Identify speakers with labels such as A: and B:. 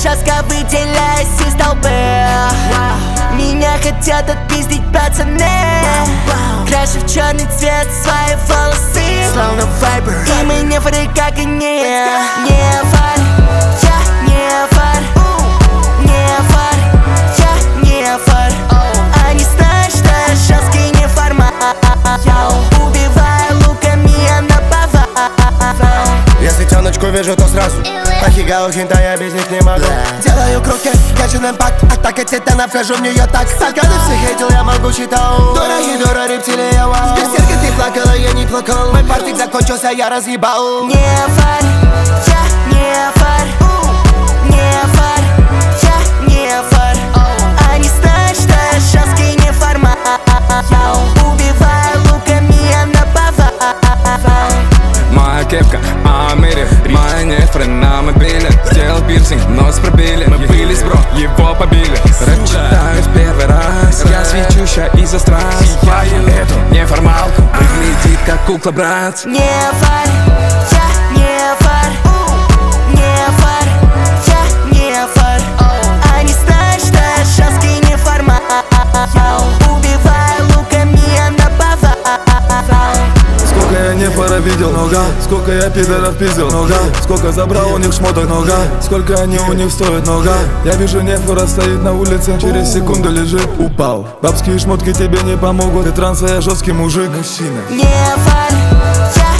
A: жестко выделяюсь из толпы. Меня хотят отпиздить пацаны. Крашу в черный цвет свои волосы, словно вайбер. И мы не фары, как они. Не фар, я не фар. Не фар, я не фар. Они знают, что я жесткий не формат. Убиваю луками, я наповал.
B: Если тёночку вижу, то сразу Ахигау, хинта, я без них не могу. Делаю круги, держу импакт. Атака титана, вхожу в нее так. Пока ты всех хейтил, я могу читал. Дорогие, дура, рептилия, вау. Берсерка, ты плакала, я не плакал. Мой партик закончился, я разъебал.
A: Не фар, я не фар. Не фар, я не фар. Они знают, что я жесткий не формат. Убиваю луками, я наповал.
C: Моя кепка, Амири, моя нефры на мобиле. Сделал пирсинг, нос пробили. Мы бились, бро, его побили. Рэп читаю в первый раз. Я свечущая из-за страз. Эту неформалку выглядит как кукла, брат.
A: Не фар, я не фар. Не фар, я не фар. Они знают, что я жесткий не формат. Убиваю луками, я наповал.
D: Сколько я не пора видел, нога. Сколько я пидоров пиздил, нога. Сколько забрал у них шмоток, нога. Сколько они у них стоят, нога. Я вижу, нефора стоит на улице, через секунду лежит, упал. Бабские шмотки тебе не помогут, ты транса, я жесткий мужик. Мужчина.
A: Не фар, я